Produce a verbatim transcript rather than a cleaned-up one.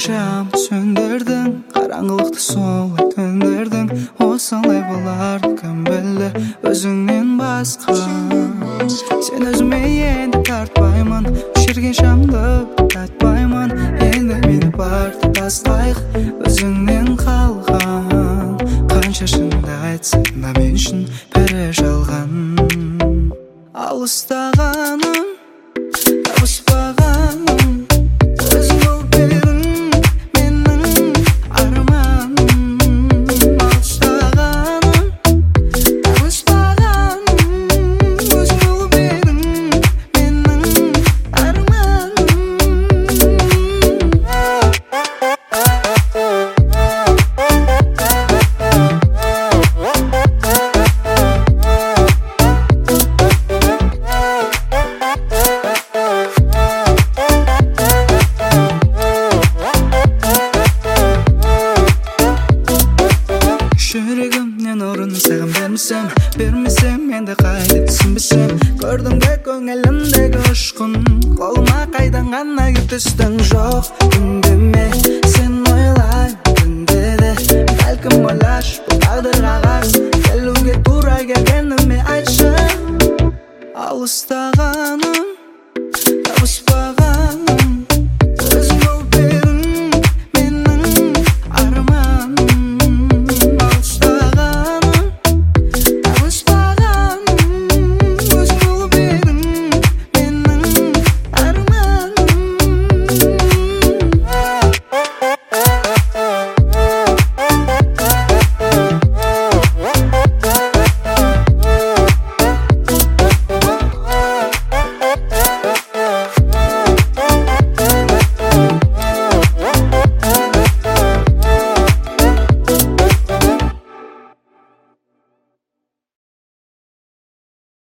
шам сөндірдің, қараңғылықты солай көндірдің. Осылай болар кім білді өзіңнен басқа. Сен өзіме енді тартпаймын, өшірген шамды татпаймын. Енді мені барды тастайық, өзіңнен қалған. Қанша шынды айтсаң да мен үшін бәрі жалған. Алыстағаным, табыспағаным, өзің болып едің менің арманым. Алыстағаным, табыспағаным, өзің болып едің менің арманым. Жүрегімнен орын саған бермесем, бермесем енді қайда түсінбесем. Көрдің бе көңілімдегі ұшқын, қолыма қайдан ғана кеп түстің. Жоқ үндеме, сен ойлай күнде де. Бәлкім ойлашы бұл тағдырға қарсы, келуге тура келгеніме айтшы. Алыстағаным,